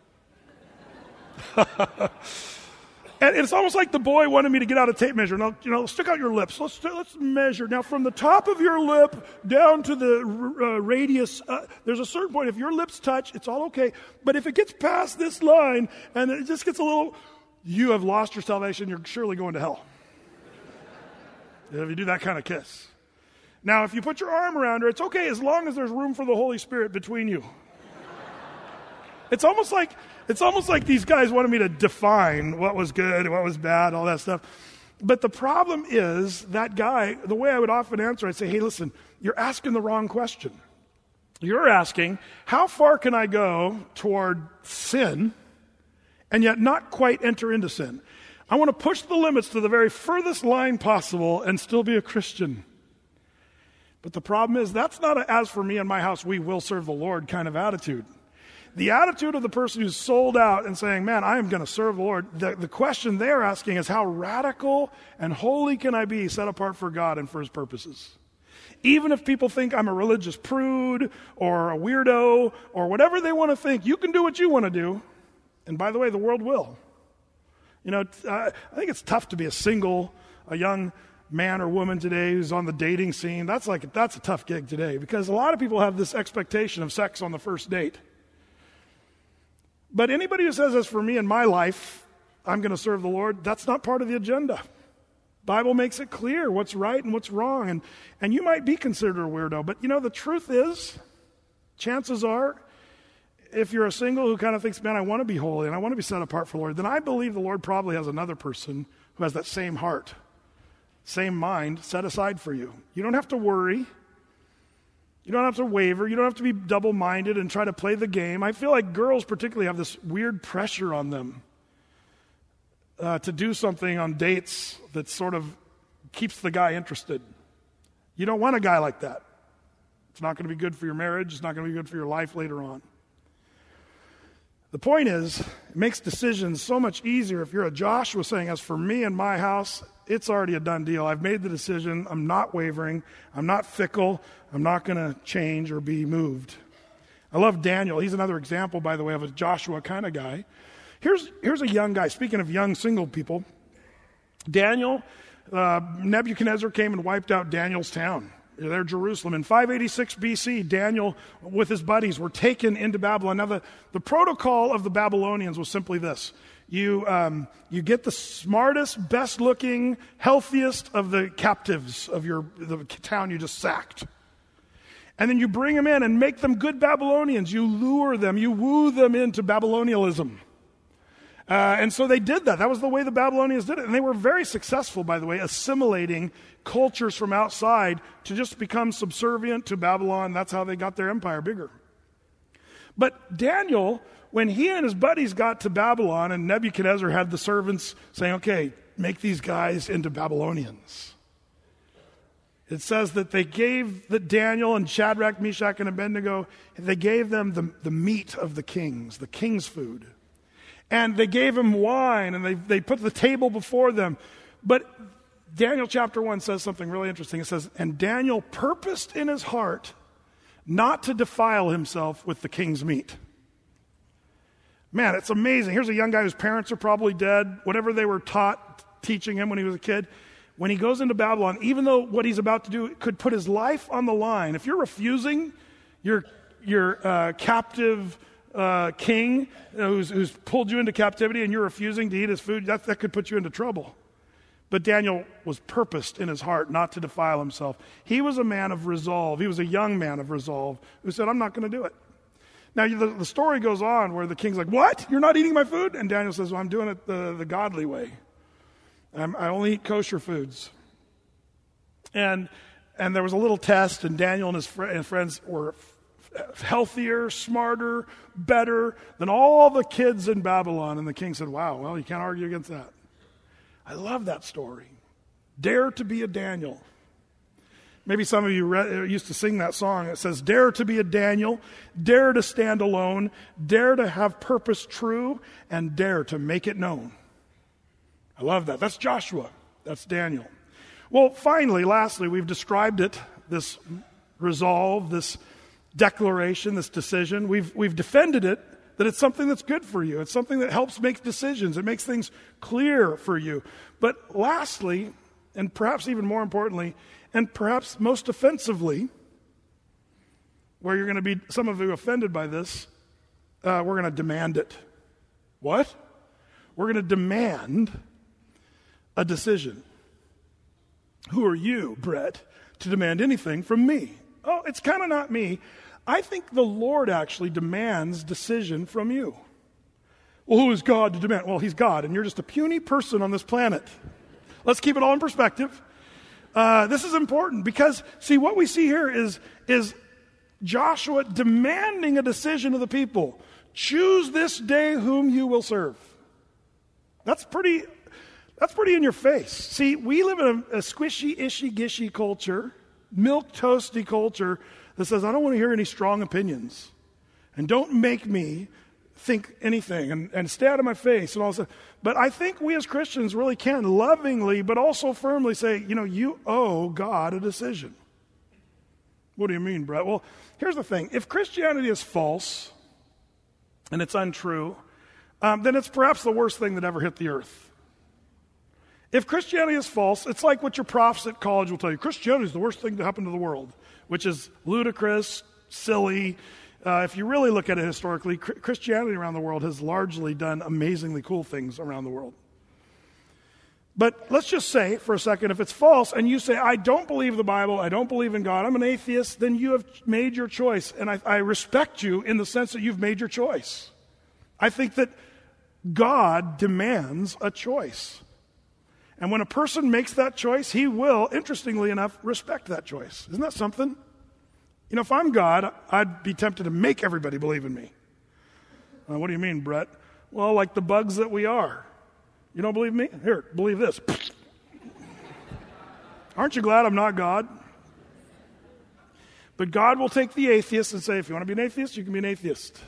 And it's almost like the boy wanted me to get out a tape measure. Now, you know, stick out your lips. Let's let's measure. Now, from the top of your lip down to the uh, radius, uh, there's a certain point. If your lips touch, it's all okay. But if it gets past this line and it just gets a little, you have lost your salvation. You're surely going to hell. If you do that kind of kiss. Now, if you put your arm around her, it's okay as long as there's room for the Holy Spirit between you. It's almost like it's almost like these guys wanted me to define what was good and what was bad, all that stuff. But the problem is that guy, the way I would often answer, I'd say, hey, listen, you're asking the wrong question. You're asking, how far can I go toward sin and yet not quite enter into sin? I want to push the limits to the very furthest line possible and still be a Christian. But the problem is that's not a, as for me and my house, we will serve the Lord kind of attitude. The attitude of the person who's sold out and saying, man, I am going to serve the Lord, the, the question they're asking is how radical and holy can I be set apart for God and for his purposes? Even if people think I'm a religious prude or a weirdo or whatever they want to think, you can do what you want to do. And by the way, the world will. You know, uh, I think it's tough to be a single, a young man or woman today who's on the dating scene. That's like that's a tough gig today because a lot of people have this expectation of sex on the first date. But anybody who says, as for me and my life, I'm going to serve the Lord, that's not part of the agenda. Bible makes it clear what's right and what's wrong. And, and you might be considered a weirdo, but you know, the truth is, chances are, if you're a single who kind of thinks, man, I want to be holy and I want to be set apart for the Lord, then I believe the Lord probably has another person who has that same heart, same mind set aside for you. You don't have to worry. You don't have to waver. You don't have to be double-minded and try to play the game. I feel like girls particularly have this weird pressure on them uh, to do something on dates that sort of keeps the guy interested. You don't want a guy like that. It's not going to be good for your marriage. It's not going to be good for your life later on. The point is, it makes decisions so much easier if you're a Joshua saying, as for me and my house, it's already a done deal. I've made the decision. I'm not wavering. I'm not fickle. I'm not going to change or be moved. I love Daniel. He's another example, by the way, of a Joshua kind of guy. Here's, here's a young guy. Speaking of young single people, Daniel, uh, Nebuchadnezzar came and wiped out Daniel's town. They're Jerusalem. In five eighty-six B C, Daniel with his buddies were taken into Babylon. Now, the, the protocol of the Babylonians was simply this. You, um, you get the smartest, best-looking, healthiest of the captives of your the town you just sacked. And then you bring them in and make them good Babylonians. You lure them. You woo them into Babylonialism. Uh, and so they did that. That was the way the Babylonians did it. And they were very successful, by the way, assimilating cultures from outside to just become subservient to Babylon. That's how they got their empire bigger. But Daniel, when he and his buddies got to Babylon and Nebuchadnezzar had the servants saying, okay, make these guys into Babylonians. It says that they gave that Daniel and Shadrach, Meshach, and Abednego, they gave them the, the meat of the kings, the king's food. And they gave him wine, and they, they put the table before them. But Daniel chapter one says something really interesting. It says, and Daniel purposed in his heart not to defile himself with the king's meat. Man, it's amazing. Here's a young guy whose parents are probably dead. Whatever they were taught, teaching him when he was a kid. When he goes into Babylon, even though what he's about to do could put his life on the line, if you're refusing your, your uh, captive Uh, king who's, who's pulled you into captivity and you're refusing to eat his food, that, that could put you into trouble. But Daniel was purposed in his heart not to defile himself. He was a man of resolve. He was a young man of resolve who said, I'm not going to do it. Now, the, the story goes on where the king's like, what? You're not eating my food? And Daniel says, well, I'm doing it the, the godly way. I'm, I only eat kosher foods. And and there was a little test, and Daniel and his, fr- and friends were f- healthier, smarter, better than all the kids in Babylon. And the king said, wow, well, you can't argue against that. I love that story. Dare to be a Daniel. Maybe some of you read, used to sing that song. It says, dare to be a Daniel, dare to stand alone, dare to have purpose true, and dare to make it known. I love that. That's Joshua. That's Daniel. Well, finally, lastly, we've described it, this resolve, this declaration, this decision. We've, we've defended it, that it's something that's good for you. It's something that helps make decisions. It makes things clear for you. But lastly, and perhaps even more importantly, and perhaps most offensively, where you're going to be, some of you offended by this, uh, we're going to demand it. What? We're going to demand a decision. Who are you, Brett, to demand anything from me? Oh, it's kind of not me. I think the Lord actually demands decision from you. Well, who is God to demand? Well, he's God, and you're just a puny person on this planet. Let's keep it all in perspective. Uh, this is important because, see, what we see here is, is Joshua demanding a decision of the people. Choose this day whom you will serve. That's pretty, that's pretty in your face. See, we live in a, a squishy, ishy, gishy culture, milk toasty culture that says, I don't want to hear any strong opinions. And don't make me think anything and, and stay out of my face and all that. But I think we as Christians really can lovingly but also firmly say, you know, you owe God a decision. What do you mean, Brett? Well, here's the thing. If Christianity is false and it's untrue, um, then it's perhaps the worst thing that ever hit the earth. If Christianity is false, it's like what your profs at college will tell you. Christianity is the worst thing to happen to the world, which is ludicrous, silly. Uh, if you really look at it historically, Christianity around the world has largely done amazingly cool things around the world. But let's just say for a second, if it's false and you say, I don't believe the Bible, I don't believe in God, I'm an atheist, then you have made your choice. And I, I respect you in the sense that you've made your choice. I think that God demands a choice. And when a person makes that choice, he will, interestingly enough, respect that choice. Isn't that something? You know, if I'm God, I'd be tempted to make everybody believe in me. Uh, what do you mean, Brett? Well, like the bugs that we are. You don't believe me? Here, believe this. Aren't you glad I'm not God? But God will take the atheist and say, if you want to be an atheist, you can be an atheist.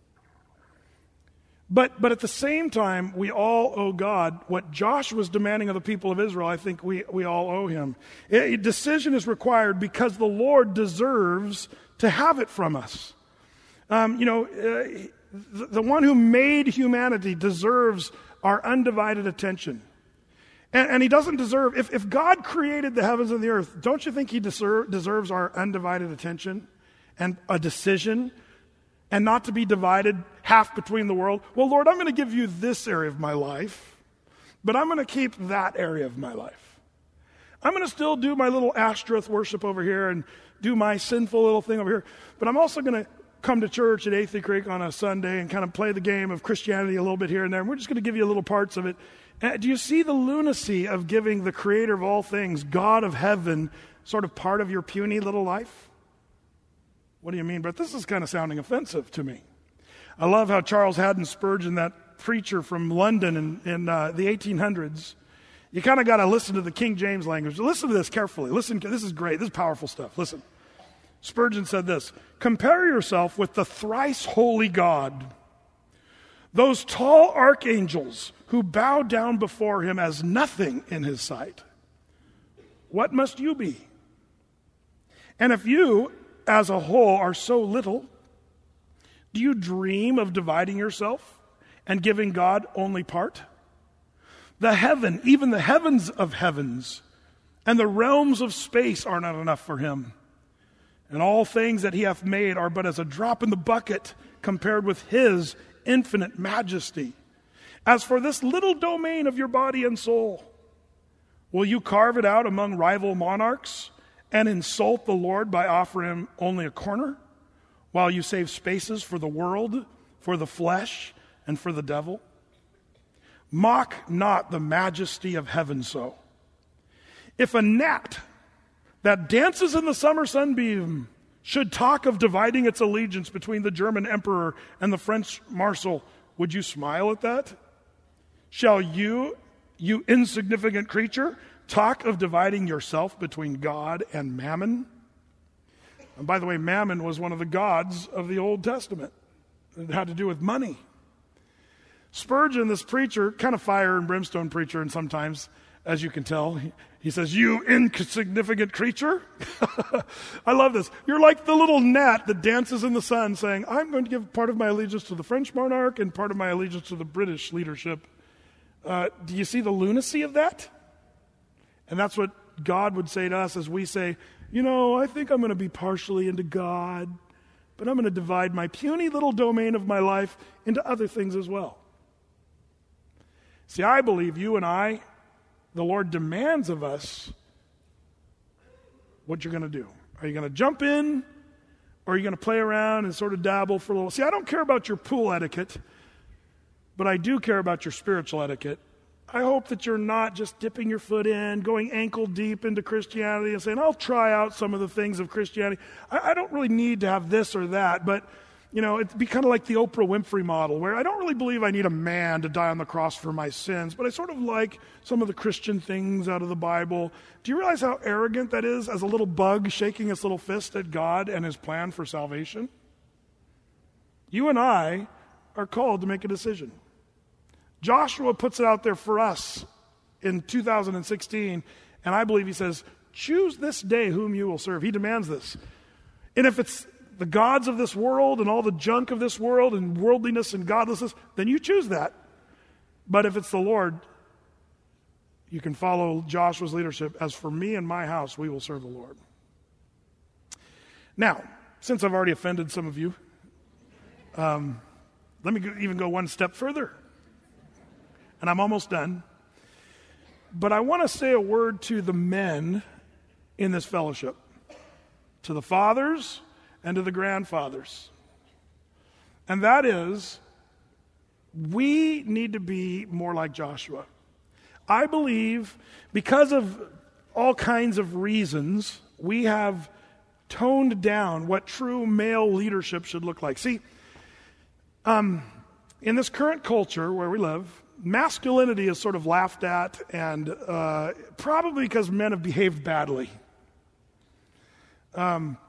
But but at the same time, we all owe God what Joshua was demanding of the people of Israel. I think we, we all owe him. A decision is required because the Lord deserves to have it from us. Um, you know, uh, the, the one who made humanity deserves our undivided attention. And, and he doesn't deserve, if, if God created the heavens and the earth, don't you think he deserve, deserves our undivided attention and a decision? And not to be divided half between the world. Well, Lord, I'm going to give you this area of my life, but I'm going to keep that area of my life. I'm going to still do my little Ashtoreth worship over here and do my sinful little thing over here, but I'm also going to come to church at Athey Creek on a Sunday and kind of play the game of Christianity a little bit here and there, and we're just going to give you little parts of it. And do you see the lunacy of giving the creator of all things, God of heaven, sort of part of your puny little life? What do you mean? But this is kind of sounding offensive to me. I love how Charles Haddon Spurgeon, that preacher from London in, in uh, the eighteen hundreds, you kind of got to listen to the King James language. Listen to this carefully. Listen, this is great. This is powerful stuff. Listen. Spurgeon said this, compare yourself with the thrice holy God, those tall archangels who bow down before him as nothing in his sight. What must you be? And if you, as a whole, are so little, do you dream of dividing yourself and giving God only part? The heaven, even the heavens of heavens, and the realms of space are not enough for him. And all things that he hath made are but as a drop in the bucket compared with his infinite majesty. As for this little domain of your body and soul, will you carve it out among rival monarchs and insult the Lord by offering him only a corner? while you save spaces for the world, for the flesh, and for the devil? Mock not the majesty of heaven so. If a gnat that dances in the summer sunbeam should talk of dividing its allegiance between the German emperor and the French marshal, would you smile at that? Shall you, you insignificant creature, talk of dividing yourself between God and Mammon? And by the way, Mammon was one of the gods of the Old Testament. It had to do with money. Spurgeon, this preacher, kind of fire and brimstone preacher, and sometimes, as you can tell, he, he says, "You insignificant creature." I love this. You're like the little gnat that dances in the sun saying, "I'm going to give part of my allegiance to the French monarch and part of my allegiance to the British leadership." Uh, do you see the lunacy of that? And that's what God would say to us as we say, you know, I think I'm going to be partially into God, but I'm going to divide my puny little domain of my life into other things as well. See, I believe you and I, the Lord demands of us what you're going to do. Are you going to jump in, or are you going to play around and sort of dabble for a little? See, I don't care about your pool etiquette, but I do care about your spiritual etiquette. I hope that you're not just dipping your foot in, going ankle deep into Christianity and saying, I'll try out some of the things of Christianity. I, I don't really need to have this or that, but you know, it'd be kind of like the Oprah Winfrey model, where I don't really believe I need a man to die on the cross for my sins, but I sort of like some of the Christian things out of the Bible. Do you realize how arrogant that is as a little bug shaking its little fist at God and his plan for salvation? You and I are called to make a decision. Joshua puts it out there for us in two thousand sixteen, and I believe he says, choose this day whom you will serve. He demands this. And if it's the gods of this world and all the junk of this world and worldliness and godlessness, then you choose that. But if it's the Lord, you can follow Joshua's leadership. As for me and my house, we will serve the Lord. Now, since I've already offended some of you, um, let me go, even go one step further. And I'm almost done. But I want to say a word to the men in this fellowship, to the fathers and to the grandfathers. And that is, we need to be more like Joshua. I believe because of all kinds of reasons, we have toned down what true male leadership should look like. See, um, in this current culture where we live, masculinity is sort of laughed at, and uh, probably because men have behaved badly. Um,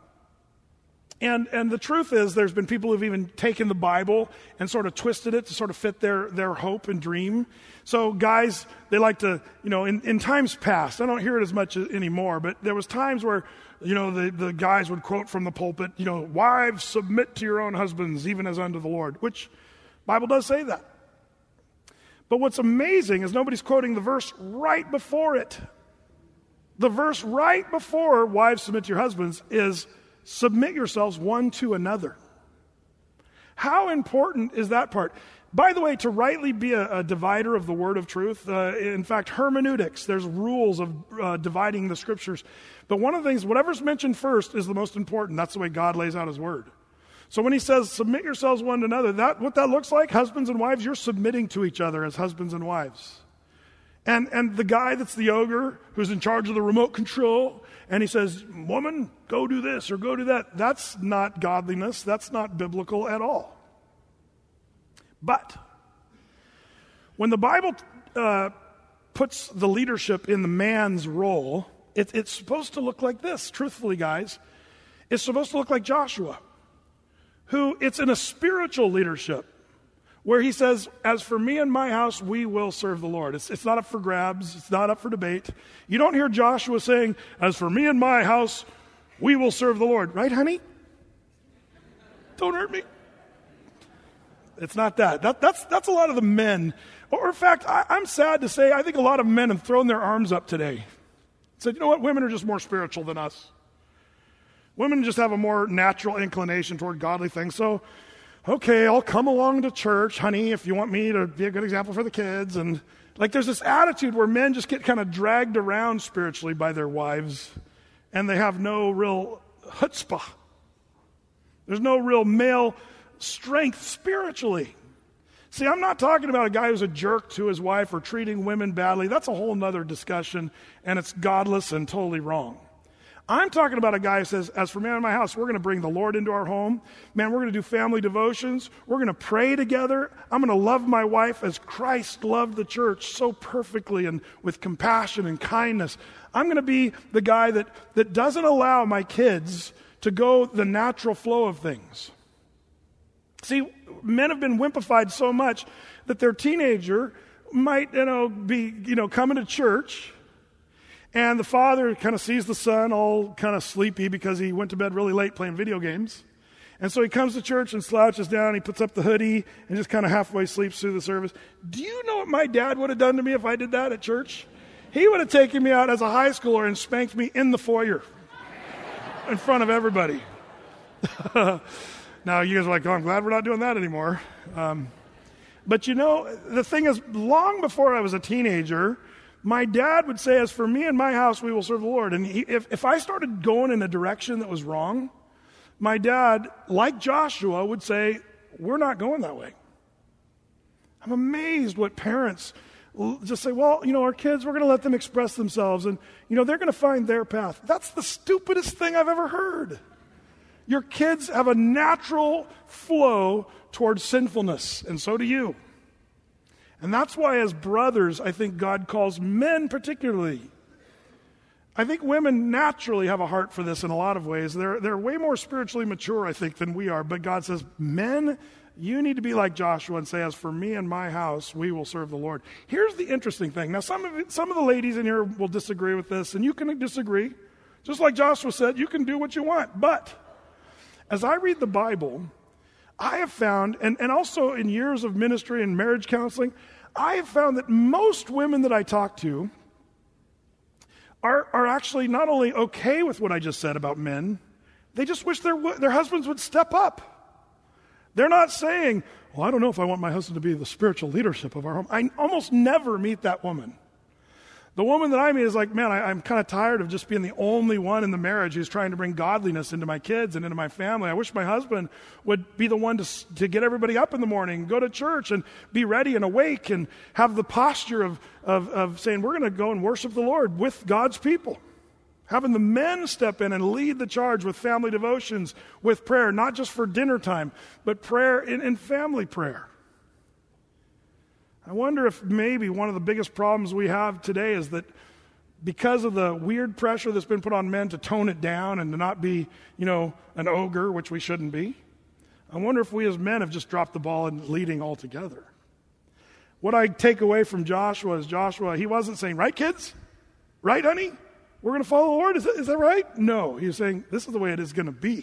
and and the truth is, there's been people who've even taken the Bible and sort of twisted it to sort of fit their, their hope and dream. So guys, they like to, you know, in, in times past, I don't hear it as much anymore, but there was times where, you know, the, the guys would quote from the pulpit, you know, wives, submit to your own husbands, even as unto the Lord, which the Bible does say that. But what's amazing is nobody's quoting the verse right before it. The verse right before wives submit to your husbands is submit yourselves one to another. How important is that part? By the way, to rightly be a, a divider of the word of truth, uh, in fact, hermeneutics, there's rules of uh, dividing the scriptures. But one of the things, whatever's mentioned first is the most important. That's the way God lays out his word. So when he says, submit yourselves one to another, that what that looks like, husbands and wives, you're submitting to each other as husbands and wives. And and the guy that's the ogre, who's in charge of the remote control, and he says, woman, go do this or go do that, that's not godliness. That's not biblical at all. But when the Bible uh, puts the leadership in the man's role, it, it's supposed to look like this, truthfully, guys. It's supposed to look like Joshua, who it's in a spiritual leadership where he says, as for me and my house, we will serve the Lord. It's, it's not up for grabs. It's not up for debate. You don't hear Joshua saying, as for me and my house, we will serve the Lord. Right, honey? Don't hurt me. It's not that. that that's, that's a lot of the men. Or in fact, I, I'm sad to say, I think a lot of men have thrown their arms up today. Said, you know what, women are just more spiritual than us. Women just have a more natural inclination toward godly things. So, okay, I'll come along to church, honey, if you want me to be a good example for the kids. And like there's this attitude where men just get kind of dragged around spiritually by their wives, and they have no real chutzpah. There's no real male strength spiritually. See, I'm not talking about a guy who's a jerk to his wife or treating women badly. That's a whole nother discussion, and it's godless and totally wrong. I'm talking about a guy who says, as for me and my house, we're going to bring the Lord into our home. Man, we're going to do family devotions. We're going to pray together. I'm going to love my wife as Christ loved the church so perfectly and with compassion and kindness. I'm going to be the guy that, that doesn't allow my kids to go the natural flow of things. See, men have been wimpified so much that their teenager might, you know, be, you know, coming to church, and the father kind of sees the son all kind of sleepy because he went to bed really late playing video games. And so he comes to church and slouches down, he puts up the hoodie, and just kind of halfway sleeps through the service. Do you know what my dad would have done to me if I did that at church? He would have taken me out as a high schooler and spanked me in the foyer in front of everybody. Now, you guys are like, oh, I'm glad we're not doing that anymore. Um, but you know, the thing is, long before I was a teenager, my dad would say, as for me and my house, we will serve the Lord. And he, if, if I started going in a direction that was wrong, my dad, like Joshua, would say, we're not going that way. I'm amazed what parents just say, well, you know, our kids, we're going to let them express themselves, and, you know, they're going to find their path. That's the stupidest thing I've ever heard. Your kids have a natural flow towards sinfulness, and so do you. And that's why as brothers, I think God calls men particularly. I think women naturally have a heart for this in a lot of ways. They're, they're way more spiritually mature, I think, than we are. But God says, men, you need to be like Joshua and say, as for me and my house, we will serve the Lord. Here's the interesting thing. Now, some of it, some of the ladies in here will disagree with this, and you can disagree. Just like Joshua said, you can do what you want. But as I read the Bible, I have found, and, and also in years of ministry and marriage counseling, I have found that most women that I talk to are, are actually not only okay with what I just said about men, they just wish their, their husbands would step up. They're not saying, well, I don't know if I want my husband to be the spiritual leadership of our home. I almost never meet that woman. The woman that I meet is like, man, I, I'm kind of tired of just being the only one in the marriage who's trying to bring godliness into my kids and into my family. I wish my husband would be the one to, to get everybody up in the morning, go to church and be ready and awake and have the posture of, of, of saying, we're going to go and worship the Lord with God's people. Having the men step in and lead the charge with family devotions, with prayer, not just for dinner time, but prayer in, in family prayer. I wonder if maybe one of the biggest problems we have today is that because of the weird pressure that's been put on men to tone it down and to not be, you know, an ogre, which we shouldn't be, I wonder if we as men have just dropped the ball in leading altogether. What I take away from Joshua is Joshua, he wasn't saying, right, kids? Right, honey? We're going to follow the Lord? Is that, is that right? No. He was saying, this is the way it is going to be.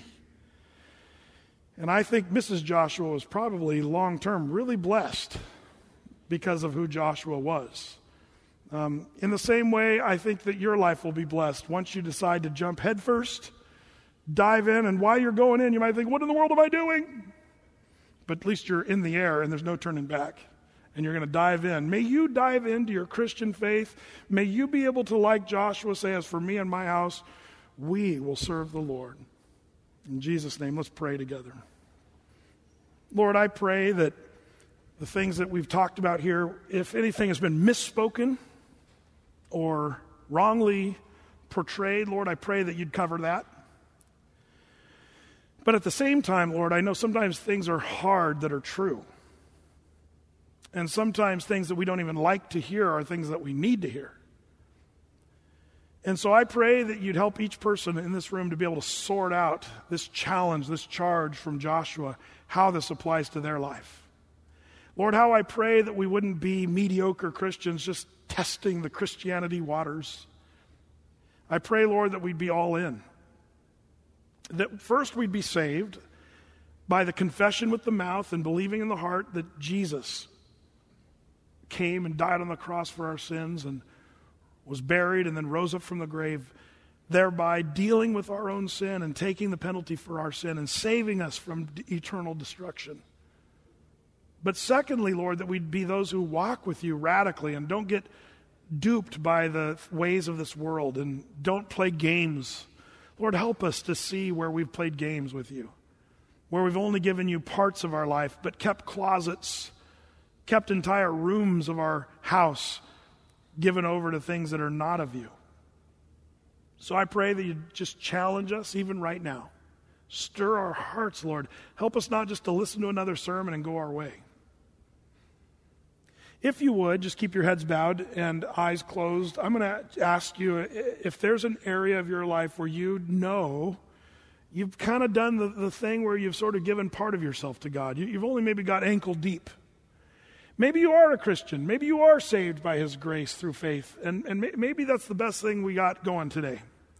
And I think Missus Joshua was probably long-term really blessed because of who Joshua was. Um, in the same way, I think that your life will be blessed once you decide to jump headfirst, dive in, and while you're going in, you might think, what in the world am I doing? But at least you're in the air and there's no turning back, and you're going to dive in. May you dive into your Christian faith. May you be able to, like Joshua, say, as for me and my house, we will serve the Lord. In Jesus' name, let's pray together. Lord, I pray that the things that we've talked about here, if anything has been misspoken or wrongly portrayed, Lord, I pray that you'd cover that. But at the same time, Lord, I know sometimes things are hard that are true. And sometimes things that we don't even like to hear are things that we need to hear. And so I pray that you'd help each person in this room to be able to sort out this challenge, this charge from Joshua, how this applies to their life. Lord, how I pray that we wouldn't be mediocre Christians just testing the Christianity waters. I pray, Lord, that we'd be all in. That first we'd be saved by the confession with the mouth and believing in the heart that Jesus came and died on the cross for our sins and was buried and then rose up from the grave, thereby dealing with our own sin and taking the penalty for our sin and saving us from d- eternal destruction. But secondly, Lord, that we'd be those who walk with you radically and don't get duped by the ways of this world and don't play games. Lord, help us to see where we've played games with you. where we've only given you parts of our life, but kept closets, kept entire rooms of our house given over to things that are not of you. So I pray that you just challenge us even right now. Stir our hearts, Lord. Help us not just to listen to another sermon and go our way. If you would, just keep your heads bowed and eyes closed. I'm going to ask you if there's an area of your life where you know you've kind of done the, the thing where you've sort of given part of yourself to God. You, you've only maybe got ankle deep. Maybe you are a Christian. Maybe you are saved by His grace through faith. And, and may, maybe that's the best thing we got going today.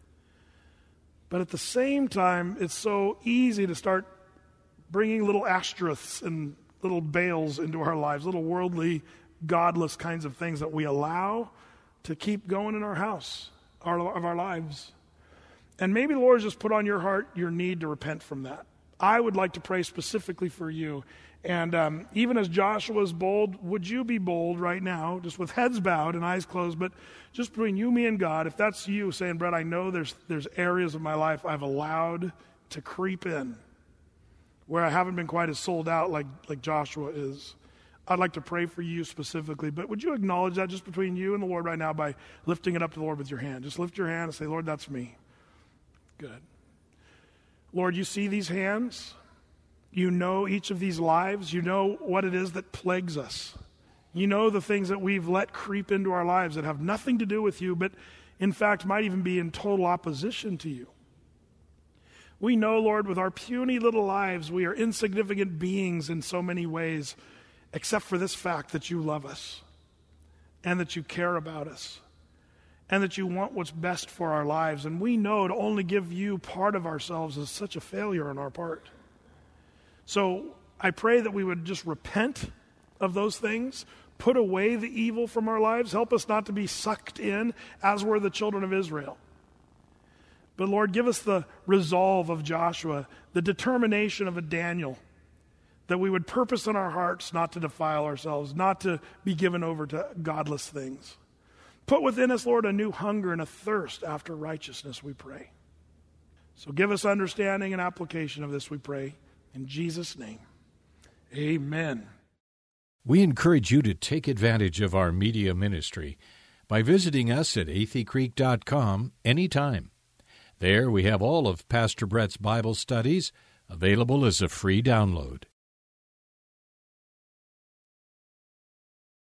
But at the same time, it's so easy to start bringing little asterisks and little bales into our lives, little worldly, godless kinds of things that we allow to keep going in our house, our, of our lives. And maybe the Lord has just put on your heart your need to repent from that. I would like to pray specifically for you. And um, even as Joshua is bold, would you be bold right now, just with heads bowed and eyes closed, but just between you, me, and God, if that's you saying, Brett, I know there's there's areas of my life I've allowed to creep in where I haven't been quite as sold out like, like Joshua is. I'd like to pray for you specifically, but would you acknowledge that just between you and the Lord right now by lifting it up to the Lord with your hand? Just lift your hand and say, Lord, that's me. Good. Lord, you see these hands. You know each of these lives. You know what it is that plagues us. You know the things that we've let creep into our lives that have nothing to do with you, but in fact might even be in total opposition to you. We know, Lord, with our puny little lives, we are insignificant beings in so many ways, except for this fact that you love us and that you care about us and that you want what's best for our lives. And we know to only give you part of ourselves is such a failure on our part. So I pray that we would just repent of those things, put away the evil from our lives, help us not to be sucked in as were the children of Israel. But Lord, give us the resolve of Joshua, the determination of a Daniel, that we would purpose in our hearts not to defile ourselves, not to be given over to godless things. Put within us, Lord, a new hunger and a thirst after righteousness, we pray. So give us understanding and application of this, we pray. In Jesus' name, amen. We encourage you to take advantage of our media ministry by visiting us at athey creek dot com anytime. There we have all of Pastor Brett's Bible studies available as a free download.